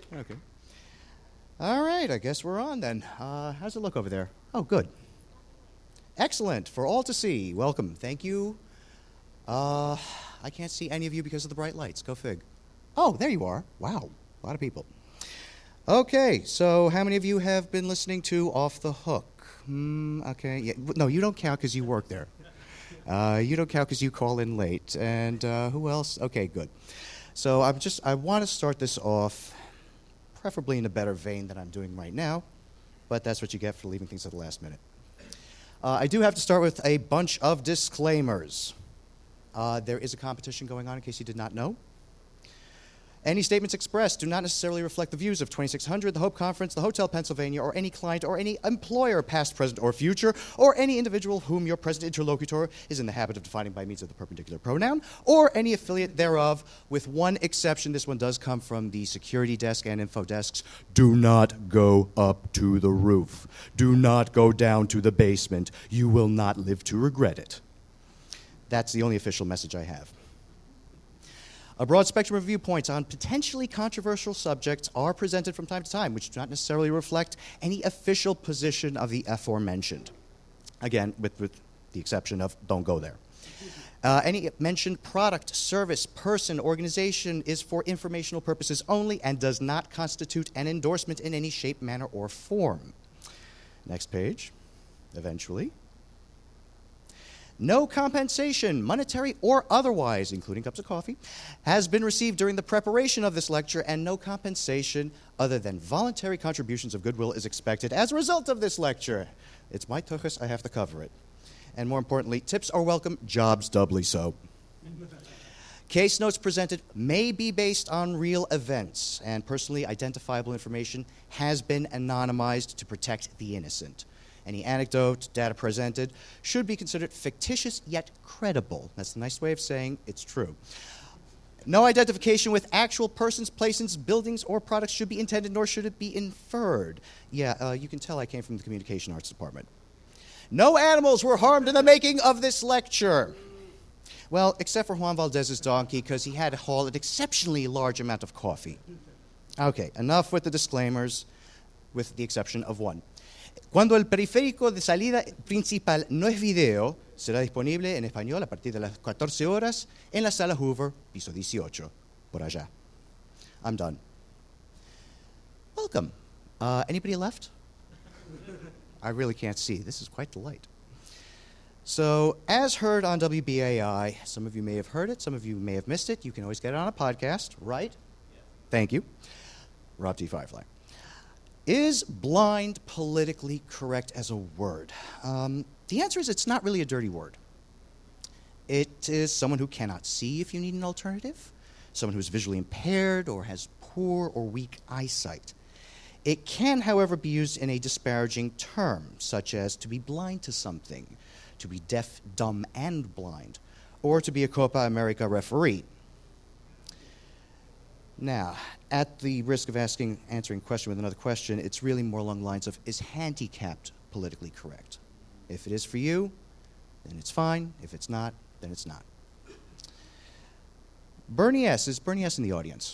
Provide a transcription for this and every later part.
Okay. All right, I guess we're on then. How's it look over there? Oh, good. Excellent. For all to see. Welcome. Thank you. I can't see any of you because of the bright lights. Go fig. Oh, there you are. Wow. A lot of people. Okay, so how many of you have been listening to Off the Hook? Okay. Yeah. No, you don't count because you work there. You don't count because you call in late. And who else? Okay, good. So I want to start this off preferably in a better vein than I'm doing right now, but that's what you get for leaving things at the last minute. I do have to start with a bunch of disclaimers. There is a competition going on, in case you did not know. Any statements expressed do not necessarily reflect the views of 2600, the Hope Conference, the Hotel Pennsylvania, or any client or any employer, past, present, or future, or any individual whom your present interlocutor is in the habit of defining by means of the perpendicular pronoun, or any affiliate thereof, with one exception. This one does come from the security desk and info desks. Do not go up to the roof. Do not go down to the basement. You will not live to regret it. That's the only official message I have. A broad spectrum of viewpoints on potentially controversial subjects are presented from time to time, which do not necessarily reflect any official position of the aforementioned. Again, with the exception of don't go there. Any mentioned product, service, person, organization is for informational purposes only and does not constitute an endorsement in any shape, manner, or form. Next page, eventually. No compensation, monetary or otherwise, including cups of coffee, has been received during the preparation of this lecture, and no compensation other than voluntary contributions of goodwill is expected as a result of this lecture. It's my tuchus, I have to cover it. And more importantly, tips are welcome, jobs doubly so. Case notes presented may be based on real events, and personally identifiable information has been anonymized to protect the innocent. Any anecdote, data presented, should be considered fictitious yet credible. That's a nice way of saying it's true. No identification with actual persons, places, buildings, or products should be intended, nor should it be inferred. Yeah, you can tell I came from the Communication Arts Department. No animals were harmed in the making of this lecture. Well, except for Juan Valdez's donkey, because he had to haul an exceptionally large amount of coffee. Okay, enough with the disclaimers, with the exception of one. Cuando el periférico de salida principal no es video, será disponible en español a partir de las 14 horas en la sala Hoover, piso 18, por allá. I'm done. Welcome. Anybody left? I really can't see. This is quite the light. So, as heard on WBAI, some of you may have heard it, some of you may have missed it. You can always get it on a podcast, right? Yeah. Thank you. Rob T. Firefly. Is blind politically correct as a word? The answer is it's not really a dirty word. It is someone who cannot see if you need an alternative, someone who is visually impaired or has poor or weak eyesight. It can, however, be used in a disparaging term, such as to be blind to something, to be deaf, dumb, and blind, or to be a Copa America referee. Now, at the risk of answering a question with another question, it's really more along the lines of, is handicapped politically correct? If it is for you, then it's fine. If it's not, then it's not. Bernie S. Is Bernie S. in the audience?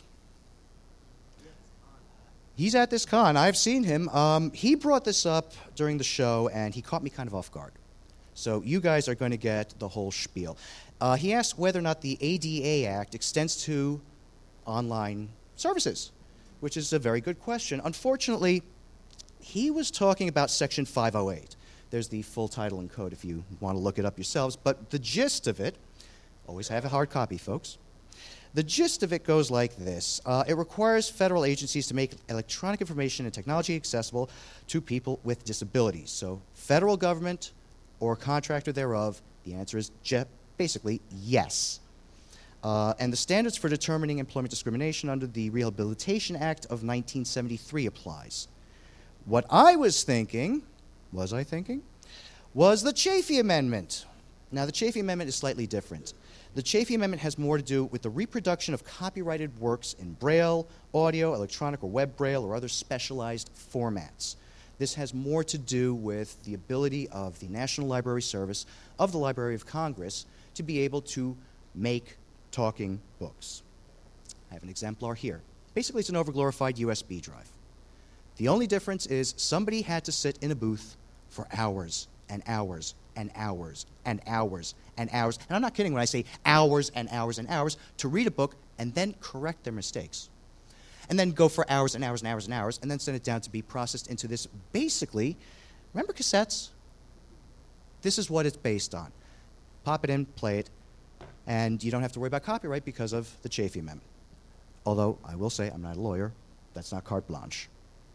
He's at this con. I've seen him. He brought this up during the show, and he caught me kind of off guard. So you guys are going to get the whole spiel. He asked whether or not the ADA Act extends to online services, which is a very good question. Unfortunately, he was talking about Section 508. There's the full title and code if you want to look it up yourselves, but the gist of it, always have a hard copy, folks. The gist of it goes like this. It requires federal agencies to make electronic information and technology accessible to people with disabilities. So federal government or contractor thereof, the answer is basically yes. And the standards for determining employment discrimination under the Rehabilitation Act of 1973 applies. What I was thinking, was the Chafee Amendment. Now, the Chafee Amendment is slightly different. The Chafee Amendment has more to do with the reproduction of copyrighted works in Braille, audio, electronic or web Braille, or other specialized formats. This has more to do with the ability of the National Library Service of the Library of Congress to be able to make talking books. I have an exemplar here. Basically, it's an overglorified USB drive. The only difference is somebody had to sit in a booth for hours and hours and hours and hours and hours. And I'm not kidding when I say hours and hours and hours to read a book and then correct their mistakes. And then go for hours and hours and hours and hours and then send it down to be processed into this basically, remember cassettes? This is what it's based on. Pop it in, play it, and you don't have to worry about copyright because of the Chafee Amendment. Although, I will say, I'm not a lawyer. That's not carte blanche.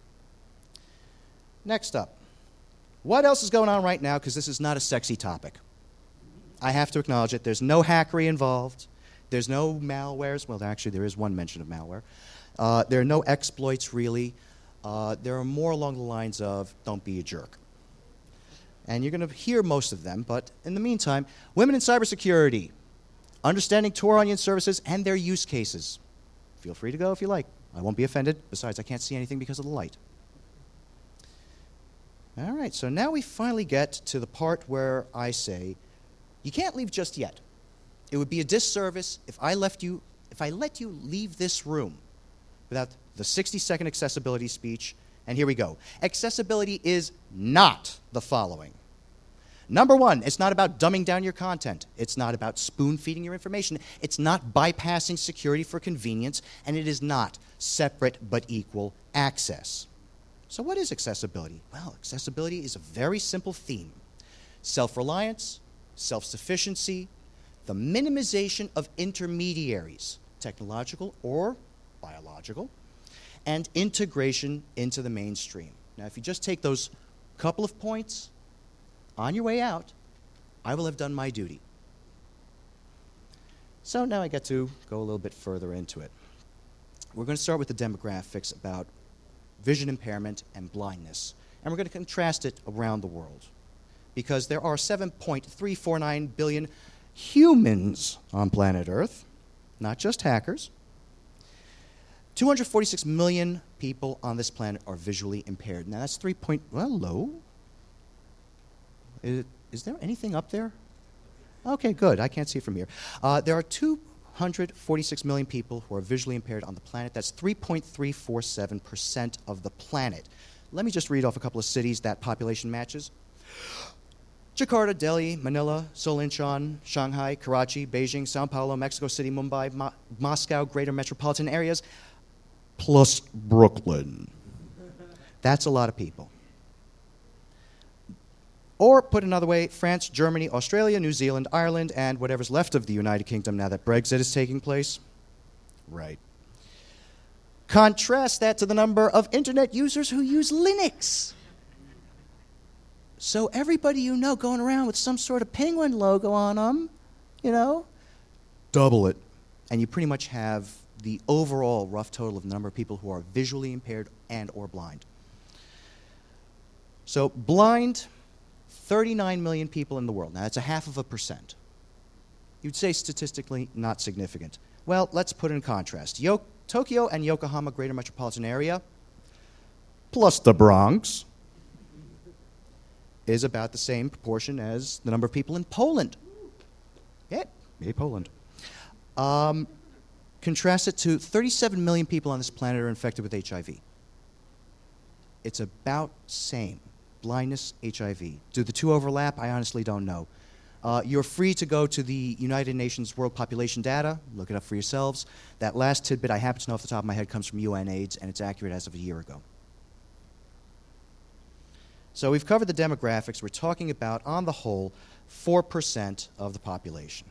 Next up, what else is going on right now? Because this is not a sexy topic. I have to acknowledge it. There's no hackery involved. There's no malwares. Well, actually, there is one mention of malware. There are no exploits, really. There are more along the lines of, don't be a jerk. And you're going to hear most of them, but in the meantime, women in cybersecurity, understanding Tor Onion services and their use cases. Feel free to go if you like. I won't be offended. Besides, I can't see anything because of the light. All right, so now we finally get to the part where I say, you can't leave just yet. It would be a disservice if I let you leave this room without the 60-second accessibility speech. And here we go. Accessibility is not the following. Number one, it's not about dumbing down your content. It's not about spoon-feeding your information. It's not bypassing security for convenience. And it is not separate but equal access. So what is accessibility? Well, accessibility is a very simple theme. Self-reliance, self-sufficiency, the minimization of intermediaries, technological or biological, and integration into the mainstream. Now, if you just take those couple of points on your way out, I will have done my duty. So now I get to go a little bit further into it. We're going to start with the demographics about vision impairment and blindness, and we're going to contrast it around the world, because there are 7.349 billion humans on planet Earth, not just hackers. 246 million people on this planet are visually impaired. Now that's low. Is there anything up there? Okay, good. I can't see it from here. There are 246 million people who are visually impaired on the planet. That's 3.347% of the planet. Let me just read off a couple of cities that population matches. Jakarta, Delhi, Manila, Seoul, Incheon, Shanghai, Karachi, Beijing, Sao Paulo, Mexico City, Mumbai, Moscow, greater metropolitan areas, plus Brooklyn. That's a lot of people. Or, put another way, France, Germany, Australia, New Zealand, Ireland, and whatever's left of the United Kingdom now that Brexit is taking place. Right. Contrast that to the number of internet users who use Linux. So everybody you know going around with some sort of penguin logo on them, double it. And you pretty much have the overall rough total of the number of people who are visually impaired and or blind. So blind, 39 million people in the world. Now, that's 0.5%. You'd say statistically not significant. Well, let's put it in contrast. Tokyo and Yokohama greater metropolitan area, plus the Bronx, is about the same proportion as the number of people in Poland. Yeah, Poland. Contrast it to 37 million people on this planet are infected with HIV. It's about same. Blindness, HIV. Do the two overlap? I honestly don't know. You're free to go to the United Nations World Population Data. Look it up for yourselves. That last tidbit I happen to know off the top of my head comes from UNAIDS, and it's accurate as of a year ago. So we've covered the demographics. We're talking about, on the whole, 4% of the population.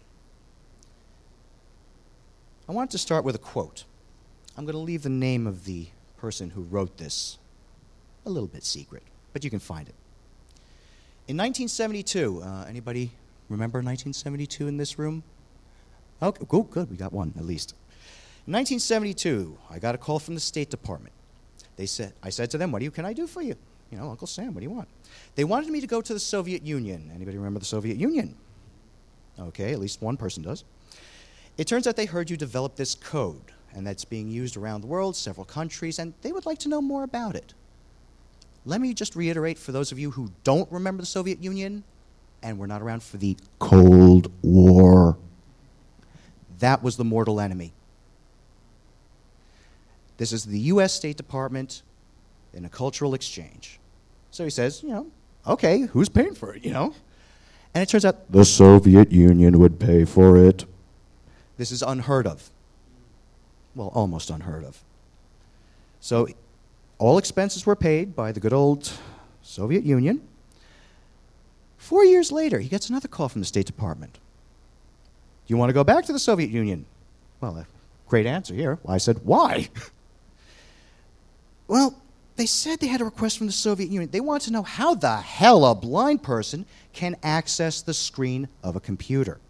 I wanted to start with a quote. I'm going to leave the name of the person who wrote this a little bit secret, but you can find it. In 1972, anybody remember 1972 in this room? Okay, good, we got one at least. In 1972, I got a call from the State Department. I said to them, can I do for you? Uncle Sam, what do you want? They wanted me to go to the Soviet Union. Anybody remember the Soviet Union? Okay, at least one person does. It turns out they heard you develop this code, and that's being used around the world, several countries, and they would like to know more about it. Let me just reiterate for those of you who don't remember the Soviet Union, and were not around for the Cold War. That was the mortal enemy. This is the U.S. State Department in a cultural exchange. So he says, okay, who's paying for it, And it turns out the Soviet Union would pay for it. This is unheard of. Well, almost unheard of. So all expenses were paid by the good old Soviet Union. 4 years later, he gets another call from the State Department. Do you want to go back to the Soviet Union? Well, a great answer here. Well, I said, why? Well, they said they had a request from the Soviet Union. They wanted to know how the hell a blind person can access the screen of a computer.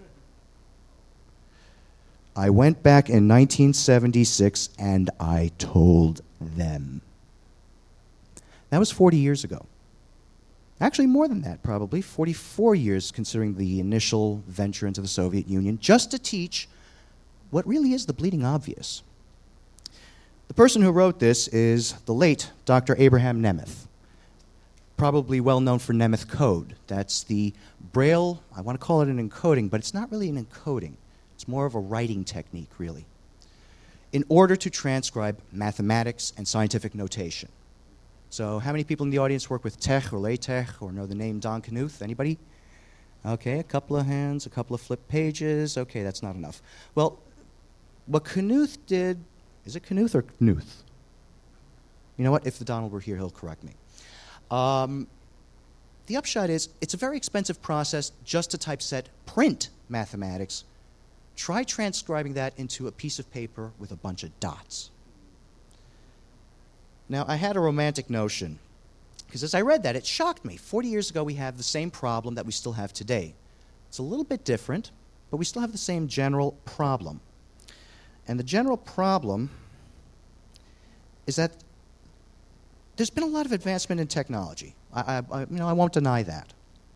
I went back in 1976 and I told them. That was 40 years ago. Actually, more than that, probably. 44 years, considering the initial venture into the Soviet Union, just to teach what really is the bleeding obvious. The person who wrote this is the late Dr. Abraham Nemeth, probably well known for Nemeth Code. That's the Braille, I want to call it an encoding, but it's not really an encoding. It's more of a writing technique, really, in order to transcribe mathematics and scientific notation. So how many people in the audience work with TeX or LaTeX or know the name Don Knuth? Anybody? Okay, a couple of hands, a couple of flipped pages. Okay, that's not enough. Well, what Knuth did, is it Knuth or Knuth? You know what? If the Donald were here, he'll correct me. The upshot is, it's a very expensive process just to typeset print mathematics. Try transcribing that into a piece of paper with a bunch of dots. Now, I had a romantic notion, because as I read that, it shocked me. 40 years ago, we have the same problem that we still have today. It's a little bit different, but we still have the same general problem. And the general problem is that there's been a lot of advancement in technology. I won't deny that.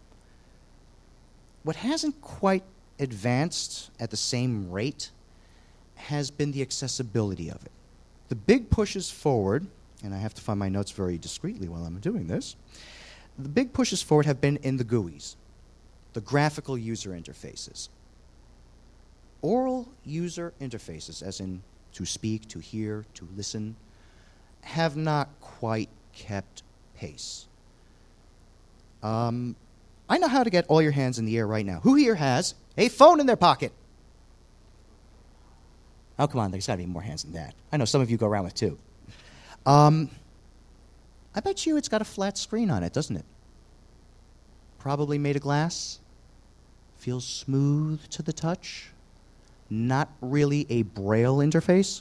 What hasn't quite advanced at the same rate has been the accessibility of it. The big pushes forward, and I have to find my notes very discreetly while I'm doing this, the big pushes forward have been in the GUIs, the graphical user interfaces. Oral user interfaces, as in to speak, to hear, to listen, have not quite kept pace. I know how to get all your hands in the air right now. Who here has a phone in their pocket? Oh, come on, there's got to be more hands than that. I know some of you go around with two. I bet you it's got a flat screen on it, doesn't it? Probably made of glass. Feels smooth to the touch. Not really a Braille interface.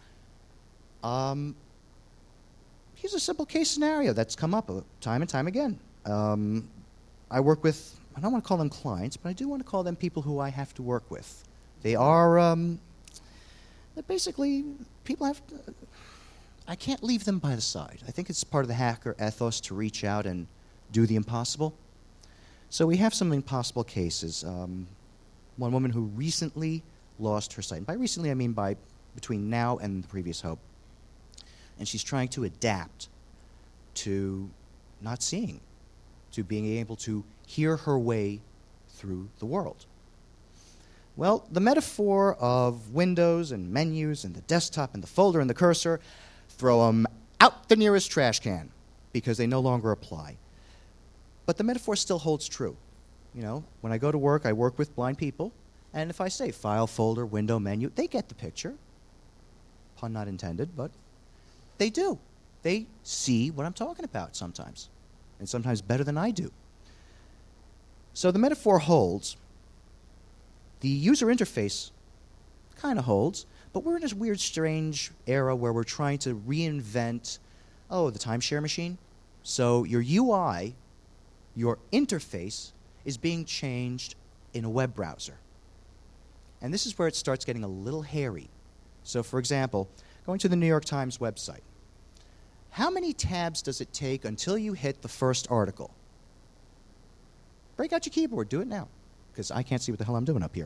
Here's a simple case scenario that's come up time and time again. I work with, I don't want to call them clients, but I do want to call them people who I have to work with. They are, they're basically, people have to, I can't leave them by the side. I think it's part of the hacker ethos to reach out and do the impossible. So we have some impossible cases. One woman who recently lost her sight. And by recently, I mean by between now and the previous hope. And she's trying to adapt to not seeing, to being able to hear her way through the world. Well, the metaphor of windows and menus and the desktop and the folder and the cursor, throw them out the nearest trash can because they no longer apply. But the metaphor still holds true. You know, when I go to work, I work with blind people, and if I say file, folder, window, menu, they get the picture. Pun not intended, but they do. They see what I'm talking about sometimes, and sometimes better than I do. So the metaphor holds. The user interface kind of holds, but we're in this weird, strange era where we're trying to reinvent, the timeshare machine. So your UI, your interface, is being changed in a web browser. And this is where it starts getting a little hairy. So for example, going to the New York Times website, how many tabs does it take until you hit the first article? Break out your keyboard, do it now, because I can't see what the hell I'm doing up here.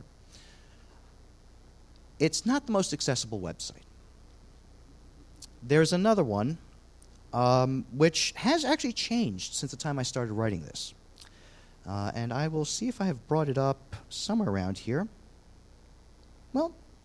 It's not the most accessible website. There's another one which has actually changed since the time I started writing this. And I will see if I have brought it up somewhere around here. Well,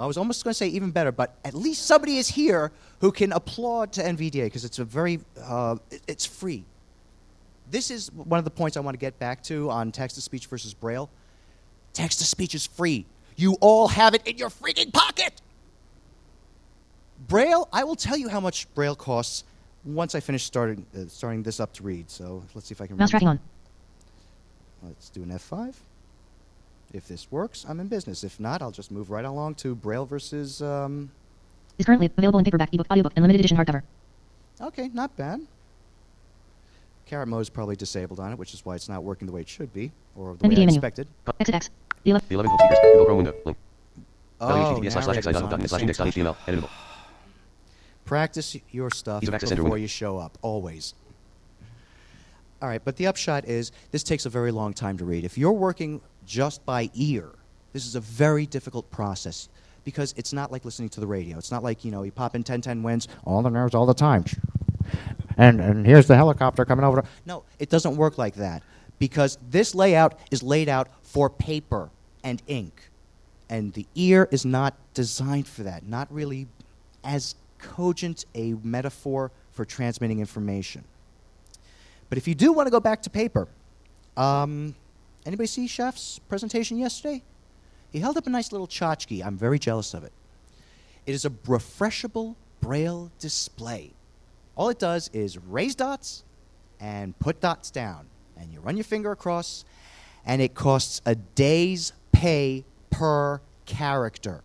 I was almost going to say even better, but at least somebody is here who can applaud to NVDA because it's a very, it's free. This is one of the points I want to get back to on text-to-speech versus Braille. Text-to-speech is free. You all have it in your freaking pocket. Braille, I will tell you how much Braille costs once I finish starting this up to read. So let's see if I can. Mouse tracking on. Let's do an F5. If this works, I'm in business. If not, I'll just move right along to Braille versus. Is currently available in paperback, ebook, audiobook, and limited edition hardcover. Okay, not bad. Carrot mode is probably disabled on it, which is why it's not working the way it should be, or the way I menu. expected. Exit X. The 11 home speakers. Google Chrome window. Link. Oh, https://xi.net/index.html. Editable. Practice your stuff Ease of access center before window. you show up, always. All right, but the upshot is this takes a very long time to read. If you're working just by ear, this is a very difficult process because it's not like listening to the radio. It's not like, you pop in 1010 winds, all the nerves all the time. And here's the helicopter coming over. No, it doesn't work like that because this layout is laid out for paper and ink. And the ear is not designed for that, not really as cogent a metaphor for transmitting information. But if you do want to go back to paper, anybody see Chef's presentation yesterday? He held up a nice little tchotchke. I'm very jealous of it. It is a refreshable Braille display. All it does is raise dots and put dots down. And you run your finger across, and it costs a day's pay per character.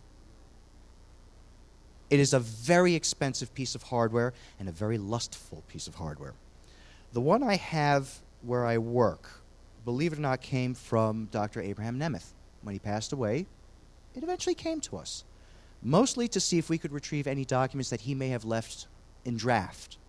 It is a very expensive piece of hardware and a very lustful piece of hardware. The one I have where I work, believe it or not, came from Dr. Abraham Nemeth. When he passed away, it eventually came to us, mostly to see if we could retrieve any documents that he may have left in draft.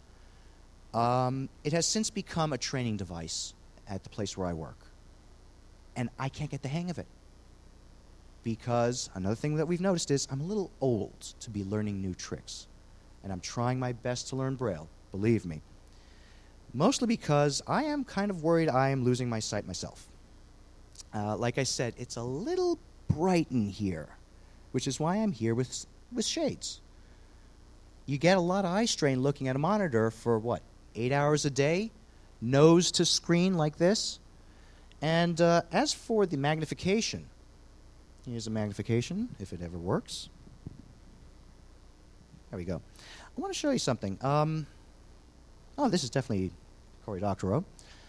It has since become a training device at the place where I work. And I can't get the hang of it. Because another thing that we've noticed is I'm a little old to be learning new tricks. And I'm trying my best to learn Braille, believe me. Mostly because I am kind of worried I am losing my sight myself. Like I said, it's a little bright in here, which is why I'm here with shades. You get a lot of eye strain looking at a monitor for, 8 hours a day? Nose to screen like this? And as for the magnification, here's a magnification, if it ever works. There we go. I want to show you something. This is definitely Cory Doctorow.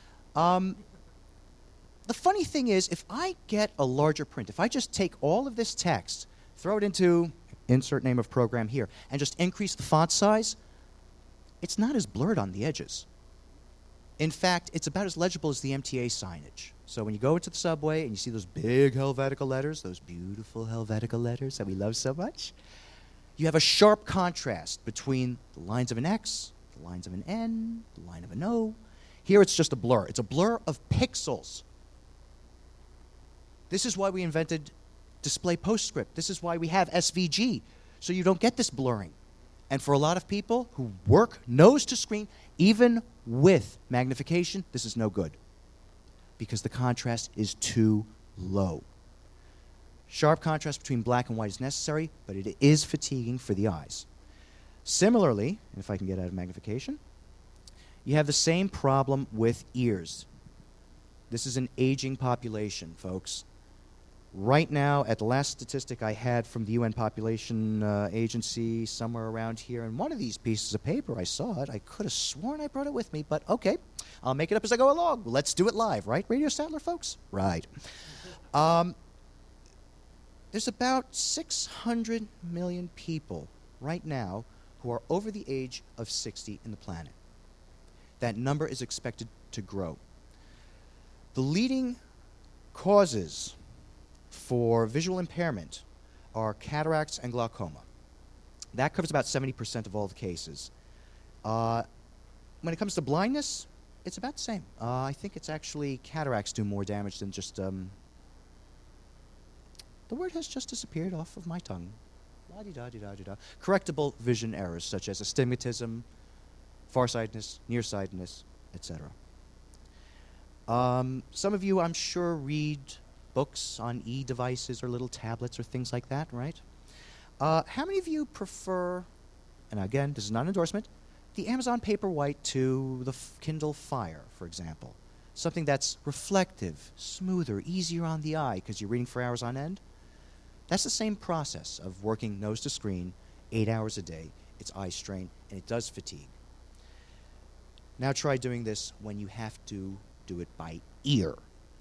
The funny thing is, if I get a larger print, if I just take all of this text, throw it into insert name of program here, and just increase the font size, it's not as blurred on the edges. In fact, it's about as legible as the MTA signage. So when you go into the subway and you see those big Helvetica letters, those beautiful Helvetica letters that we love so much, you have a sharp contrast between the lines of an X, the lines of an N, the line of an O. Here it's just a blur. It's a blur of pixels. This is why we invented display postscript. This is why we have SVG, so you don't get this blurring. And for a lot of people who work nose to screen, even with magnification, this is no good because the contrast is too low. Sharp contrast between black and white is necessary, but it is fatiguing for the eyes. Similarly, if I can get out of magnification, you have the same problem with ears. This is an aging population, folks. Right now, at the last statistic I had from the UN Population Agency, somewhere around here, in one of these pieces of paper, I saw it. I could have sworn I brought it with me, but okay. I'll make it up as I go along. Let's do it live, right, Radio Statler, folks? Right. There's about 600 million people right now who are over the age of 60 in the planet. That number is expected to grow. The leading causes for visual impairment are cataracts and glaucoma. That covers about 70% of all the cases. When it comes to blindness, it's about the same. I think it's actually cataracts do more damage than just... the word has just disappeared off of my tongue. La-di-da-di-da-di-da. Correctable vision errors such as astigmatism, farsightedness, nearsightedness, etc. Some of you, I'm sure, read books on e-devices or little tablets or things like that, right? How many of you prefer, and again, this is not an endorsement, the Amazon Paperwhite to the Kindle Fire, for example? Something that's reflective, smoother, easier on the eye because you're reading for hours on end? That's the same process of working nose to screen 8 hours a day. It's eye strain, and it does fatigue. Now try doing this when you have to do it by ear.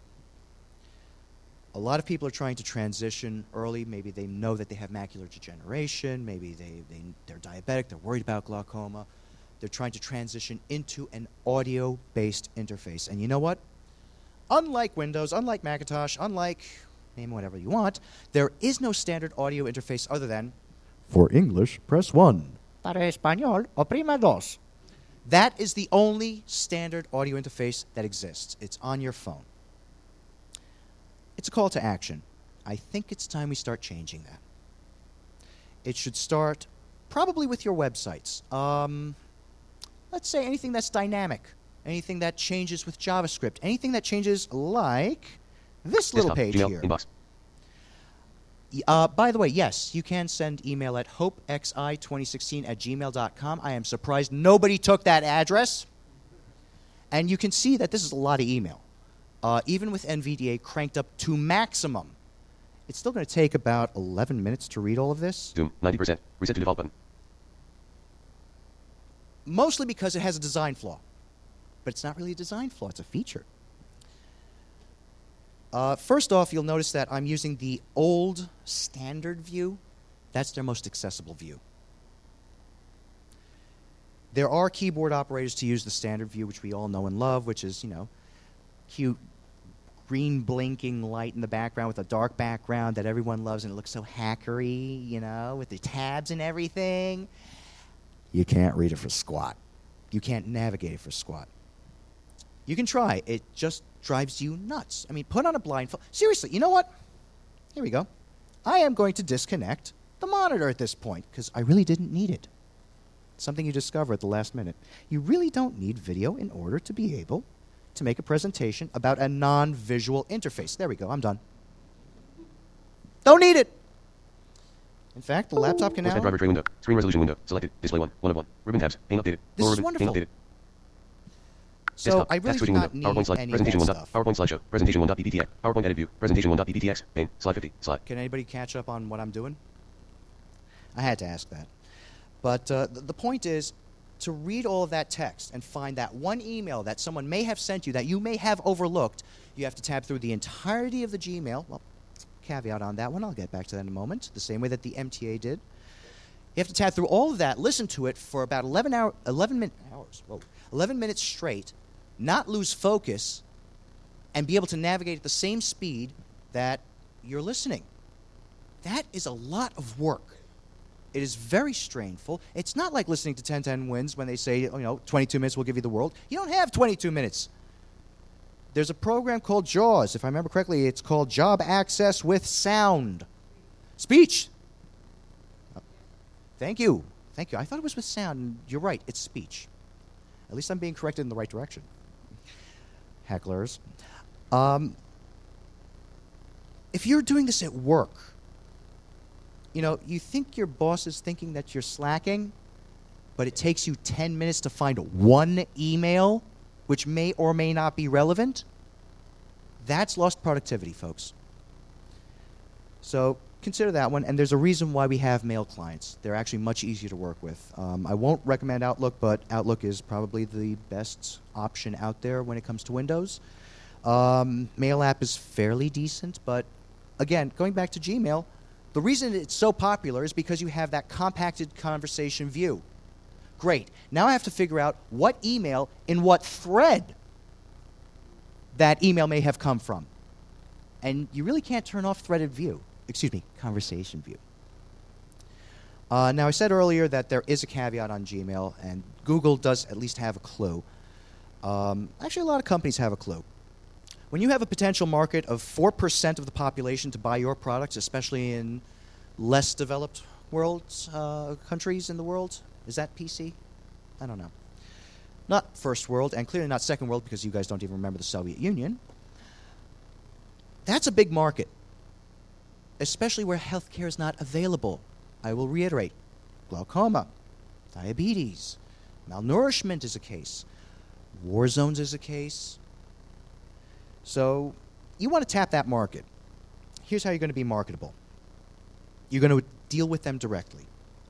A lot of people are trying to transition early. Maybe they know that they have macular degeneration. Maybe they're diabetic. They're worried about glaucoma. They're trying to transition into an audio-based interface. And you know what? Unlike Windows, unlike Macintosh, unlike name whatever you want, there is no standard audio interface other than, for English, press 1. Para español, oprima dos. That is the only standard audio interface that exists. It's on your phone. It's a call to action. I think it's time we start changing that. It should start probably with your websites. Let's say anything that's dynamic, anything that changes with JavaScript, anything that changes like this little Desktop, page Gmail, here. Inbox. By the way, yes, you can send email at hopexi2016@gmail.com. I am surprised nobody took that address. And you can see that this is a lot of email. Even with NVDA cranked up to maximum, it's still going to take about 11 minutes to read all of this. Zoom, 90%. Reset to default button. Mostly because it has a design flaw. But it's not really a design flaw, it's a feature. First off, you'll notice that I'm using the old standard view. That's their most accessible view. There are keyboard operators to use the standard view, which we all know and love, which is, cute green blinking light in the background with a dark background that everyone loves, and it looks so hackery, with the tabs and everything. You can't read it for squat. You can't navigate it for squat. You can try. It just drives you nuts. I mean, put on a blindfold. Seriously, you know what? Here we go. I am going to disconnect the monitor at this point because I really didn't need it. Something you discover at the last minute. You really don't need video in order to be able to make a presentation about a non-visual interface. There we go. I'm done. Don't need it. In fact, the laptop can now... Force driver tray window. Screen resolution window. Selected. Display 1. 1 of 1. Ribbon tabs. Pane updated. This Lower is ribbon. wonderful. Pane updated. So Desktop. I really Task do switching not window. need PowerPoint slide. any Presentation of that 1. stuff. PowerPoint slideshow. Presentation 1.pptx. PowerPoint edit view. Presentation 1.pptx. Pane. Slide 50. Slide. Can anybody catch up on what I'm doing? I had to ask that. But the point is to read all of that text and find that one email that someone may have sent you that you may have overlooked. You have to tab through the entirety of the Gmail. Well, caveat on that one. I'll get back to that in a moment. The same way that the MTA did. You have to tab through all of that, listen to it for about 11 minutes straight, not lose focus, and be able to navigate at the same speed that you're listening. That is a lot of work. It is very strainful. It's not like listening to 1010 Wins when they say, 22 minutes will give you the world. You don't have 22 minutes. There's a program called JAWS. If I remember correctly, it's called Job Access with Sound. Speech. Thank you. Thank you. I thought it was with sound. And you're right. It's speech. At least I'm being corrected in the right direction. Hecklers. If you're doing this at work, you think your boss is thinking that you're slacking, but it takes you 10 minutes to find one email, which may or may not be relevant. That's lost productivity, folks. So consider that one, and there's a reason why we have mail clients. They're actually much easier to work with. I won't recommend Outlook, but Outlook is probably the best option out there when it comes to Windows. Mail app is fairly decent, but again, going back to Gmail, the reason it's so popular is because you have that compacted conversation view. Great. Now I have to figure out what email in what thread that email may have come from. And you really can't turn off threaded view. Conversation view. Now, I said earlier that there is a caveat on Gmail, and Google does at least have a clue. Actually, a lot of companies have a clue. When you have a potential market of 4% of the population to buy your products, especially in less developed countries in the world, is that PC? I don't know. Not first world, and clearly not second world, because you guys don't even remember the Soviet Union. That's a big market, especially where healthcare is not available. I will reiterate, glaucoma, diabetes, malnourishment is a case, war zones is a case. So you want to tap that market. Here's how you're going to be marketable. You're going to deal with them directly.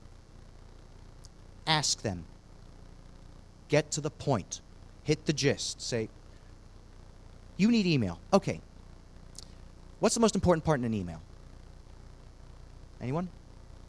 Ask them. Get to the point. Hit the gist. Say, you need email. Okay. What's the most important part in an email? Anyone?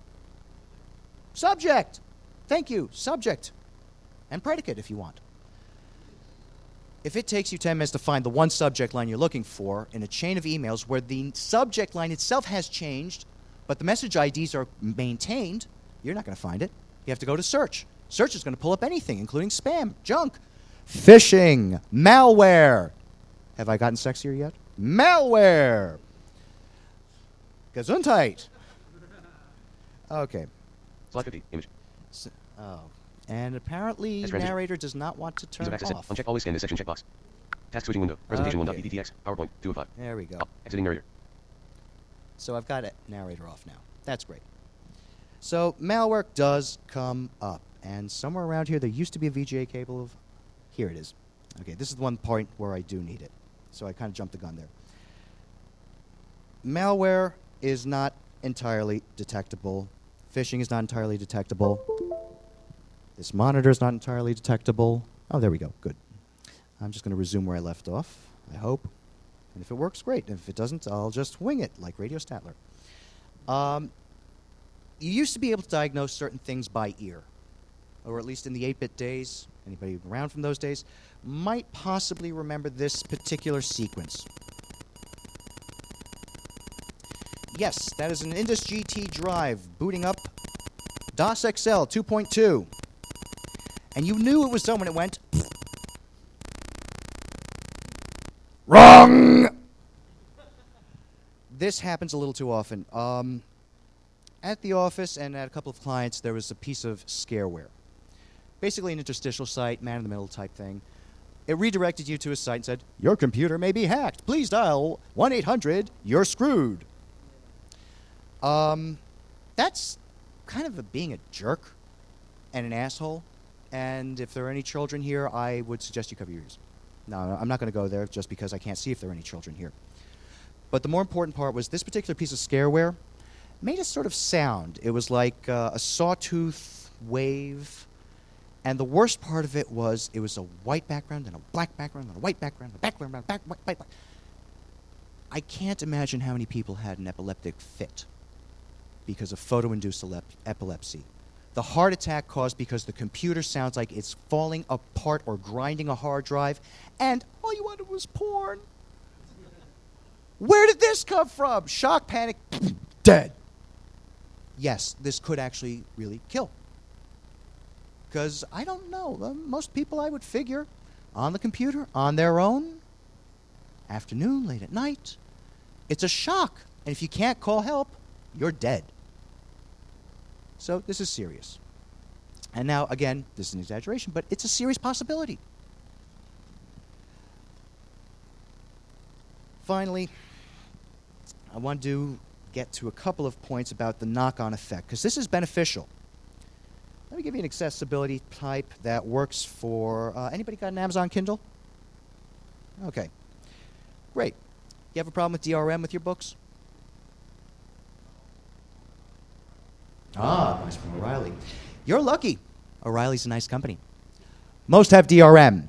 Subject. Thank you. Subject. And predicate if you want. If it takes you 10 minutes to find the one subject line you're looking for in a chain of emails where the subject line itself has changed, but the message IDs are maintained, you're not going to find it. You have to go to search. Search is going to pull up anything, including spam, junk, phishing, malware. Have I gotten sexier yet? Malware. Gesundheit. Okay. Slide 50. Image. Oh. And apparently, As transition. narrator does not want to Ease turn of it access. off. Uncheck always scan this section checkbox. Task switching window. Presentation Okay. 1.pptx. PowerPoint 2 of 5. There we go. Up. Exiting narrator. So I've got narrator off now. That's great. So malware does come up. And somewhere around here, there used to be a VGA cable of... Here it is. Okay, this is the one point where I do need it. So I kind of jumped the gun there. Malware is not entirely detectable. Phishing is not entirely detectable. This monitor is not entirely detectable. Oh, there we go. Good. I'm just going to resume where I left off, I hope. And if it works, great. And if it doesn't, I'll just wing it like Radio Statler. You used to be able to diagnose certain things by ear, or at least in the 8-bit days. Anybody around from those days might possibly remember this particular sequence. Yes, that is an Indus GT drive booting up DOS XL 2.2. And you knew it was done when it went... Wrong! This happens a little too often. At the office and at a couple of clients, there was a piece of scareware. Basically an interstitial site, man-in-the-middle type thing. It redirected you to a site and said, your computer may be hacked. Please dial 1-800, you're screwed. That's kind of being a jerk and an asshole. And if there are any children here, I would suggest you cover your ears. No, I'm not going to go there just because I can't see if there are any children here. But the more important part was this particular piece of scareware made a sort of sound. It was like a sawtooth wave. And the worst part of it was a white background and a black background and a white background and a background, white. I can't imagine how many people had an epileptic fit because of photo-induced epilepsy. The heart attack caused because the computer sounds like it's falling apart or grinding a hard drive, and all you wanted was porn. Where did this come from? Shock, panic, dead. Yes, this could actually really kill. Because, I don't know, most people I would figure on the computer, on their own, afternoon, late at night, it's a shock. And if you can't call help, you're dead. So this is serious. And now, again, this is an exaggeration, but it's a serious possibility. Finally, I want to get to a couple of points about the knock-on effect, because this is beneficial. Let me give you an accessibility type that works for... anybody got an Amazon Kindle? Okay. Great. You have a problem with DRM with your books? Nice from O'Reilly. You're lucky. O'Reilly's a nice company. Most have DRM.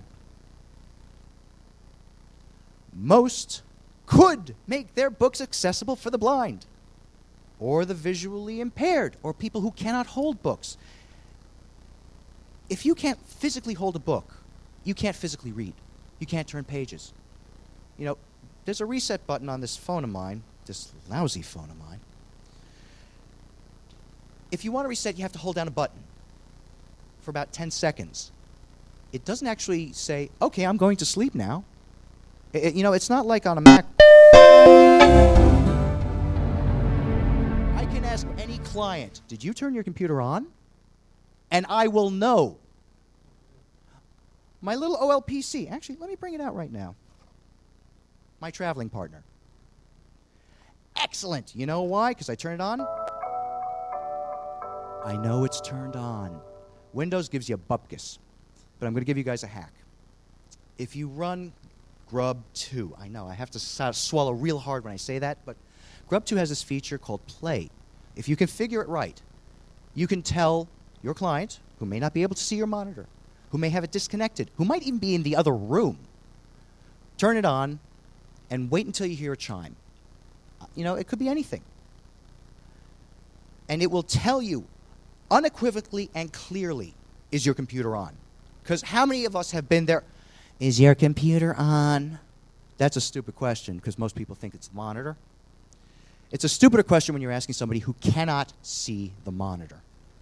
Most could make their books accessible for the blind, or the visually impaired, or people who cannot hold books. If you can't physically hold a book, you can't physically read. You can't turn pages. You know, there's a reset button on this phone of mine, this lousy phone of mine. If you want to reset, you have to hold down a button for about 10 seconds. It doesn't actually say, okay, I'm going to sleep now. You know, it's not like on a Mac. I can ask any client, did you turn your computer on? And I will know. My little OLPC, actually, let me bring it out right now. My traveling partner. Excellent. You know why? Because I turn it on. I know it's turned on. Windows gives you a bupkis, but I'm going to give you guys a hack. If you run Grub 2, I know I have to swallow real hard when I say that, but Grub 2 has this feature called Play. If you configure it right, you can tell your client, who may not be able to see your monitor, who may have it disconnected, who might even be in the other room, turn it on and wait until you hear a chime. You know, it could be anything. And it will tell you unequivocally and clearly, is your computer on? Because how many of us have been there? Is your computer on? That's a stupid question because most people think it's the monitor. It's a stupider question when you're asking somebody who cannot see the monitor.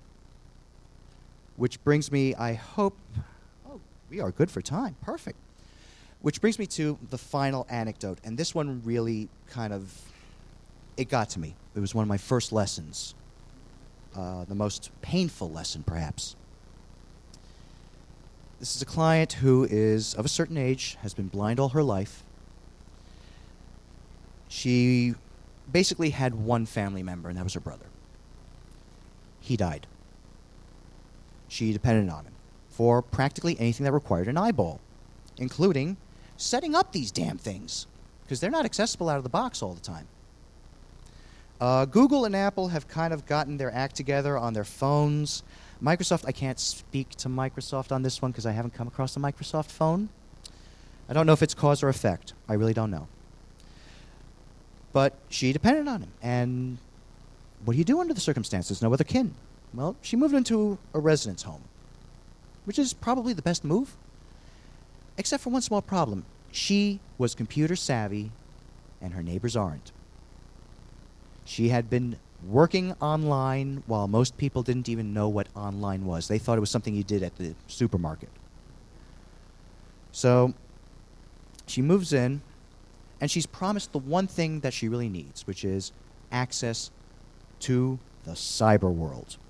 Which brings me, I hope, oh, we are good for time. Perfect. Which brings me to the final anecdote. And this one really kind of, it got to me. It was one of my first lessons. The most painful lesson, perhaps. This is a client who is of a certain age, has been blind all her life. She basically had one family member, and that was her brother. He died. She depended on him for practically anything that required an eyeball, including setting up these damn things, because they're not accessible out of the box all the time. Google and Apple have kind of gotten their act together on their phones. Microsoft, I can't speak to Microsoft on this one because I haven't come across a Microsoft phone. I don't know if it's cause or effect. I really don't know. But she depended on him. And what do you do under the circumstances? No other kin. Well, she moved into a residence home, which is probably the best move, except for one small problem. She was computer savvy, and her neighbors aren't. She had been working online while most people didn't even know what online was. They thought it was something you did at the supermarket. So she moves in, and she's promised the one thing that she really needs, which is access to the cyber world.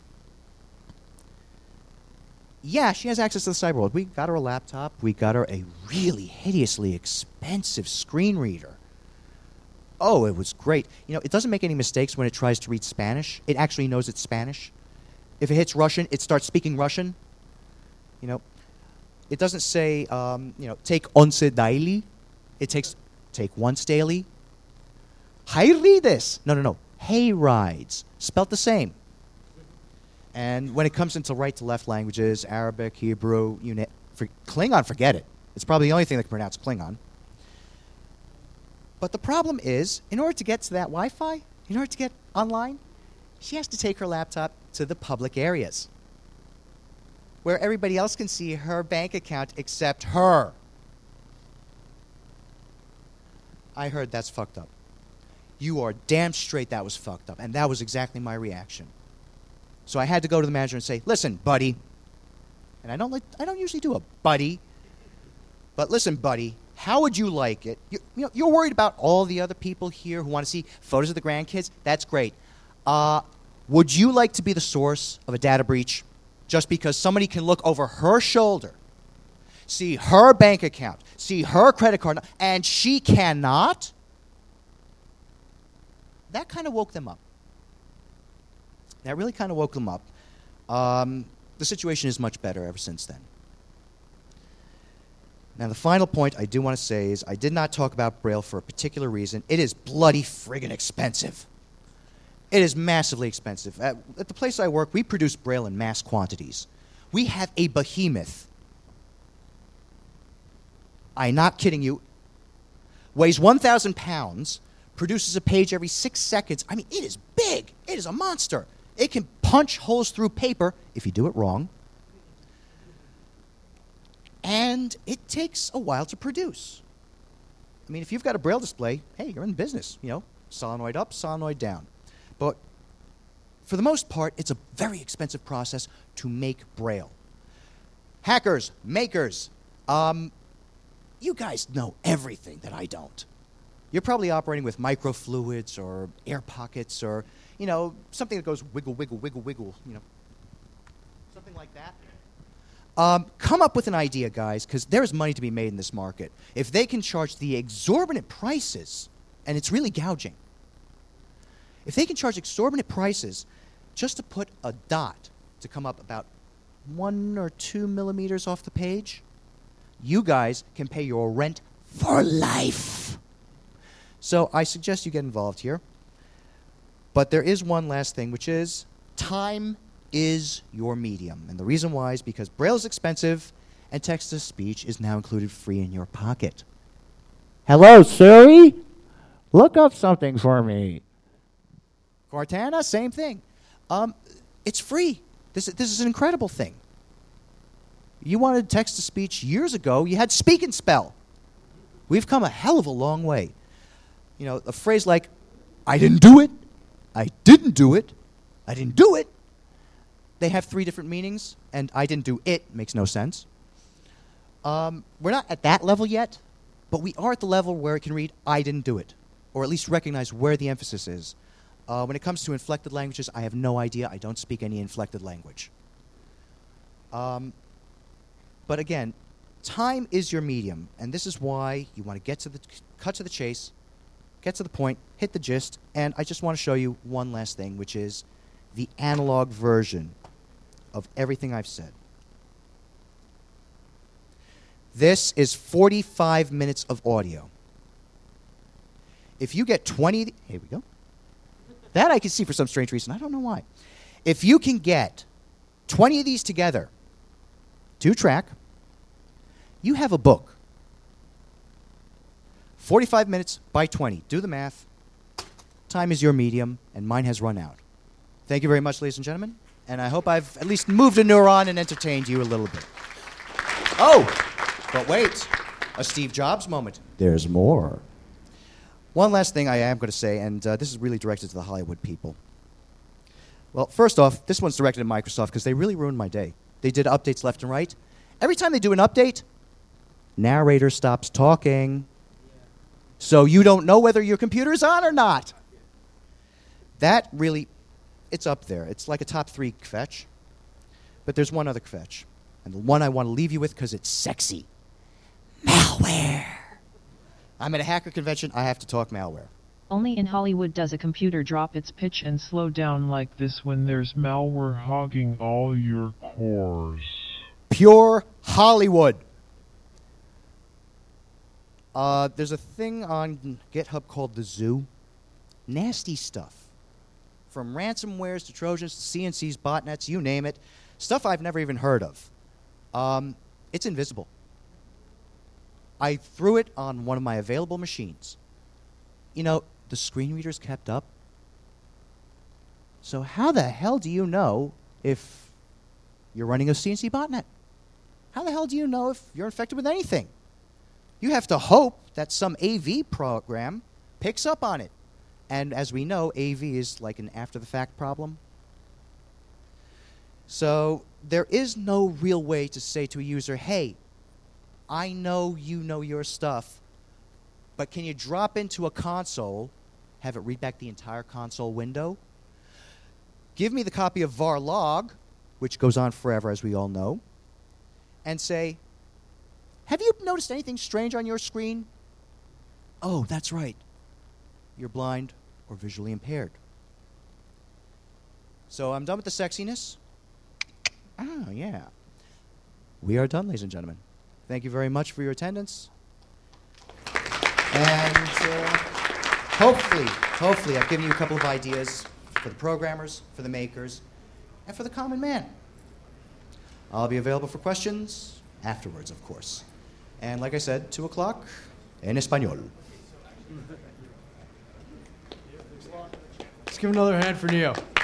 Yeah, she has access to the cyber world. We got her a laptop. We got her a really hideously expensive screen reader. Oh, it was great. You know, it doesn't make any mistakes when it tries to read Spanish. It actually knows it's Spanish. If it hits Russian, it starts speaking Russian. You know, it doesn't say, take once daily. It takes take once daily. Hay rides. No. Hay rides. Spelt the same. And when it comes into right to left languages, Arabic, Hebrew, Klingon, forget it. It's probably the only thing that can pronounce Klingon. But the problem is, in order to get to that Wi-Fi, in order to get online, she has to take her laptop to the public areas where everybody else can see her bank account except her. I heard that's fucked up. You are damn straight that was fucked up. And that was exactly my reaction. So I had to go to the manager and say, listen, buddy. And I don't usually do a buddy. But listen, buddy. How would you like it? You're worried about all the other people here who want to see photos of the grandkids? That's great. Would you like to be the source of a data breach just because somebody can look over her shoulder, see her bank account, see her credit card, and she cannot? That kind of woke them up. That really kind of woke them up. The situation is much better ever since then. Now, the final point I do want to say is I did not talk about Braille for a particular reason. It is bloody friggin' expensive. It is massively expensive. At the place I work, we produce Braille in mass quantities. We have a behemoth. I'm not kidding you. Weighs 1,000 pounds, produces a page every 6 seconds. I mean, it is big. It is a monster. It can punch holes through paper if you do it wrong. And it takes a while to produce. I mean, if you've got a Braille display, hey, you're in business. You know, solenoid up, solenoid down. But for the most part, it's a very expensive process to make Braille. Hackers, makers, you guys know everything that I don't. You're probably operating with microfluids or air pockets or, something that goes wiggle, wiggle, wiggle, wiggle, something like that. Come up with an idea, guys, because there's money to be made in this market. If they can charge the exorbitant prices, and it's really gouging, if they can charge exorbitant prices just to put a dot to come up about 1 or 2 millimeters off the page, you guys can pay your rent for life. So I suggest you get involved here. But there is one last thing, which is time is your medium. And the reason why is because Braille is expensive and text-to-speech is now included free in your pocket. Hello, Siri. Look up something for me. Cortana, same thing. It's free. This is an incredible thing. You wanted text-to-speech years ago, you had Speak and Spell. We've come a hell of a long way. You know, a phrase like, I didn't do it, I didn't do it, I didn't do it. They have 3 different meanings, and I didn't do it makes no sense. We're not at that level yet, but we are at the level where it can read, I didn't do it, or at least recognize where the emphasis is. When it comes to inflected languages, I have no idea. I don't speak any inflected language. But again, time is your medium, and this is why you want to cut to the chase, get to the point, hit the gist, and I just want to show you one last thing, which is the analog version of everything I've said. This is 45 minutes of audio. If you get 20, here we go. That I can see for some strange reason. I don't know why. If you can get 20 of these together, 2-track, you have a book. 45 minutes by 20. Do the math. Time is your medium, and mine has run out. Thank you very much, ladies and gentlemen. And I hope I've at least moved a neuron and entertained you a little bit. Oh, but wait. A Steve Jobs moment. There's more. One last thing I am going to say, and this is really directed to the Hollywood people. Well, first off, this one's directed at Microsoft because they really ruined my day. They did updates left and right. Every time they do an update, narrator stops talking. So you don't know whether your computer's on or not. That really, it's up there. It's like a top 3 kvetch. But there's one other kvetch. And the one I want to leave you with because it's sexy. Malware. I'm at a hacker convention. I have to talk malware. Only in Hollywood does a computer drop its pitch and slow down like this when there's malware hogging all your cores. Pure Hollywood. There's a thing on GitHub called The Zoo. Nasty stuff. From ransomwares to Trojans to CNCs, botnets, you name it. Stuff I've never even heard of. It's invisible. I threw it on one of my available machines. You know, the screen reader's kept up. So how the hell do you know if you're running a CNC botnet? How the hell do you know if you're infected with anything? You have to hope that some AV program picks up on it. And as we know, AV is like an after-the-fact problem. So there is no real way to say to a user, hey, I know you know your stuff, but can you drop into a console, have it read back the entire console window? Give me the copy of var log, which goes on forever, as we all know, and say, have you noticed anything strange on your screen? Oh, that's right. You're blind or visually impaired. So I'm done with the sexiness. Oh, yeah. We are done, ladies and gentlemen. Thank you very much for your attendance. And hopefully I've given you a couple of ideas for the programmers, for the makers, and for the common man. I'll be available for questions afterwards, of course. And like I said, 2 o'clock en español. Let's give another hand for Neo.